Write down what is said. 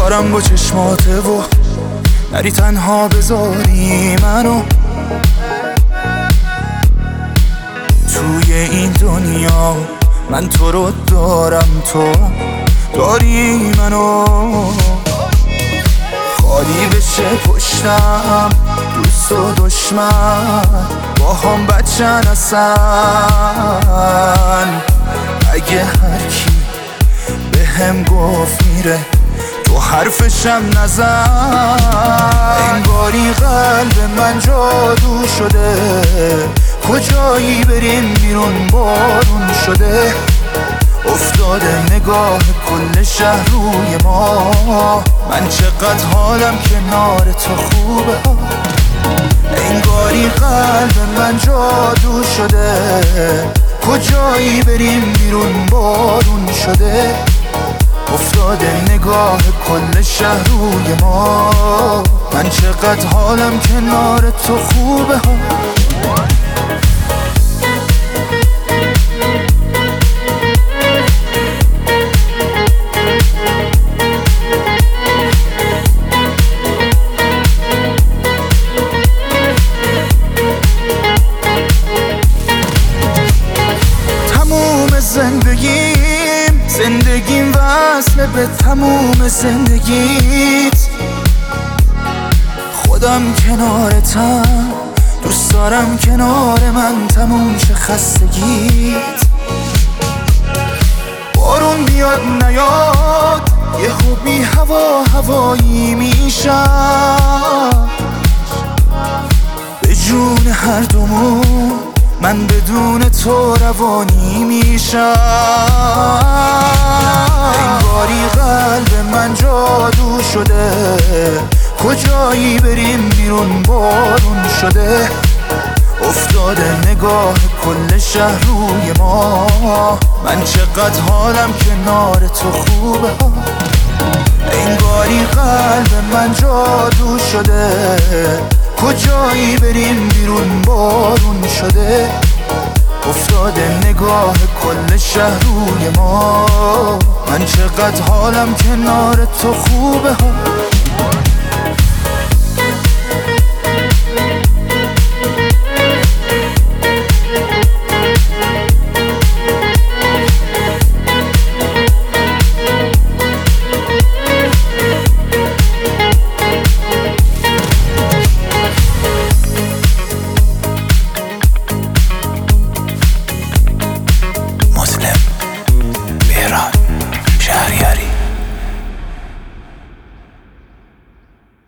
دارم با چشماته و نری تنها بذاری منو توی این دنیا. من تو رو دارم، تو داری منو. خالی بشه پشتم، دوست و دشمن با هم بچن اصلا. اگه هر کی به هم گفت میره تو حرفشم نزن. انگاری قلب من جادو شده، کجایی بریم بیرون بارون شده. افتاده نگاه کل شهر روی ما، من چقدر حالم کنار تو خوبه. انگاری قلب من جادو شده، کجایی بریم بیرون بارون شده. افتاده نگاه کل شهر روی ما، من چقدر حالم کنار تو خوبه. زندگیم وصله به تموم زندگیت. خودم کنارتم، دوست دارم کنار من تموم شه خستگیت. بارون بیاد نیاد یهو بی هوا هوایی میشم. به جون هر دومون من بدون تو روانی میشم. انگاری قلب من جادو شده، کجایی بریم بیرون بارون شده. افتاده نگاه کل شهر روی ما، من چقدر حالم کنار تو خوبه. انگاری قلب من جادو شده، کجایی بریم بیرون بارون شده. افتاده نگاه کل شهر روی ما، من چقدر حالم کنار تو خوبه.